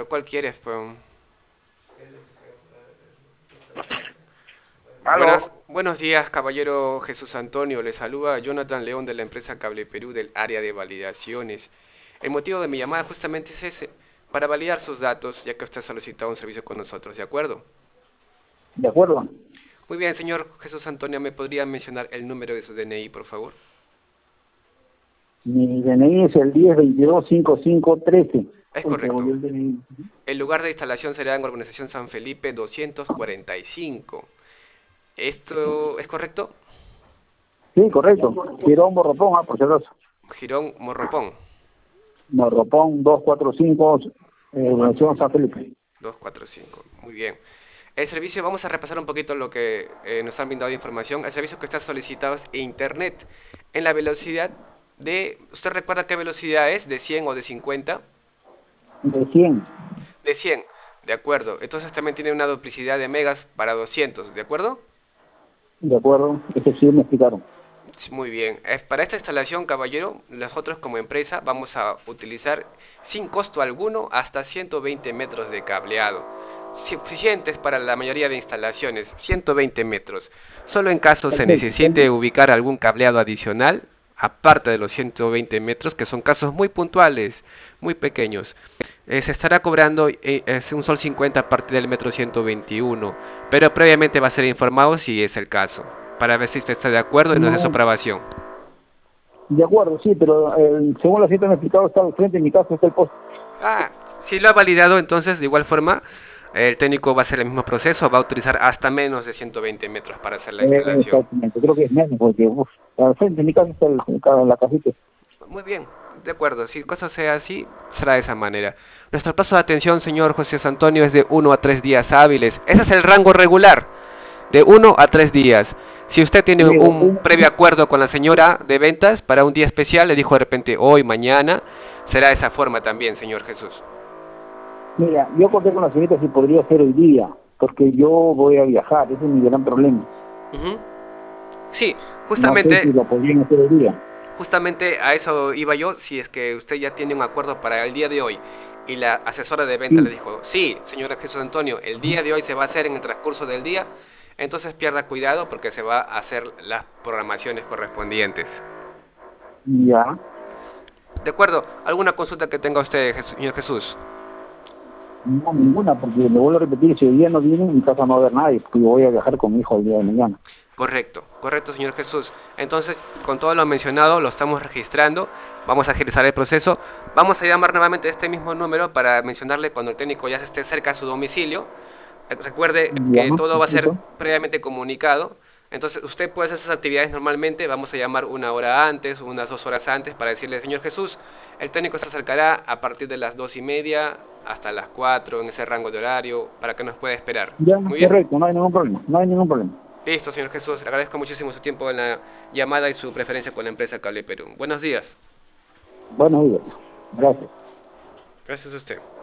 ¿cuál quieres, pues? Aló, Buenos días, caballero Jesús Antonio. Le saluda Jonathan León de la empresa Cable Perú del área de validaciones. El motivo de mi llamada justamente es ese, para validar sus datos, ya que usted ha solicitado un servicio con nosotros, ¿de acuerdo? de acuerdo. Muy bien, señor Jesús Antonio, ¿me podría mencionar el número de su DNI, por favor? Mi DNI es el 10225513. Es Uy, se volvió correcto. el DNI. El lugar de instalación será en Urbanización San Felipe 245. ¿Esto es correcto? Sí, correcto. Girón Morropón, por si acaso. Girón Morropón. Morropón 245, Organización San Felipe. 245. Muy bien. El servicio, vamos a repasar un poquito lo que nos han brindado de información. El servicio que está solicitado es Internet en la velocidad de... ¿Usted recuerda qué velocidad es? ¿De 100 o de 50? De 100, De 100. De acuerdo. Entonces también tiene una duplicidad de megas para 200. ¿De acuerdo? de acuerdo. Eso sí me explicaron. Sí, muy bien. Para esta instalación, caballero, nosotros como empresa vamos a utilizar sin costo alguno hasta 120 metros de cableado. Suficientes para la mayoría de instalaciones, 120 metros. Solo en caso se Perfecto. necesite ubicar algún cableado adicional, aparte de los 120 metros, que son casos muy puntuales, muy pequeños. Se estará cobrando es un sol 50 a partir del metro 121, pero previamente va a ser informado si es el caso, para ver si usted está de acuerdo y nos dé su No, aprobación. de acuerdo, sí, pero según la gente me ha explicado, está al frente de mi casa, está el poste. Ah, si lo ha validado, entonces de igual forma el técnico va a hacer el mismo proceso, va a utilizar hasta menos de 120 metros para hacer la instalación. Exactamente, creo que es menos, porque al frente de mi casa está la casita. Muy bien, de acuerdo, si cosa sea así, será de esa manera. Nuestro plazo de atención, señor José Antonio, es de 1 a 3 días hábiles. Ese es el rango regular, de 1 a 3 días. Si usted tiene Digo, un previo acuerdo con la señora de ventas para un día especial, le dijo de repente hoy, mañana, será de esa forma también, señor Jesús. mira, yo conté con la señorita si podría ser hoy día, porque yo voy a viajar, ese es mi gran problema. Ujú. Sí, No sé si justamente, lo podrían hacer hoy día. justamente a eso iba yo, si es que usted ya tiene un acuerdo para el día de hoy y la asesora de venta le Sí, dijo, sí, señora Jesús Antonio, el día de hoy se va a hacer en el transcurso del día, entonces pierda cuidado porque se va a hacer las programaciones correspondientes. ya. ¿De acuerdo? ¿Alguna consulta que tenga usted, señor Jesús? No, ninguna, porque le vuelvo a repetir, si hoy día no viene, en mi casa no va a haber nadie, porque yo voy a viajar con mi hijo el día de mañana. Correcto, correcto, señor Jesús. Entonces, con todo lo mencionado, lo estamos registrando. Vamos a agilizar el proceso. Vamos a llamar nuevamente a este mismo número para mencionarle cuando el técnico ya esté cerca a su domicilio. Recuerde Ya, que todo va a ser perfecto. previamente comunicado. Entonces, usted puede hacer sus actividades normalmente. Vamos a llamar 1 hora antes, unas 2 horas antes, para decirle, señor Jesús, el técnico se acercará a partir de las 2:30 hasta las 4 en ese rango de horario, para que nos pueda esperar. Ya, Muy bien. correcto, no hay ningún problema, no hay ningún problema. Listo, señor Jesús. Le agradezco muchísimo su tiempo en la llamada y su preferencia con la empresa Cable Perú. Buenos días. Buenos días. Gracias. Gracias a usted.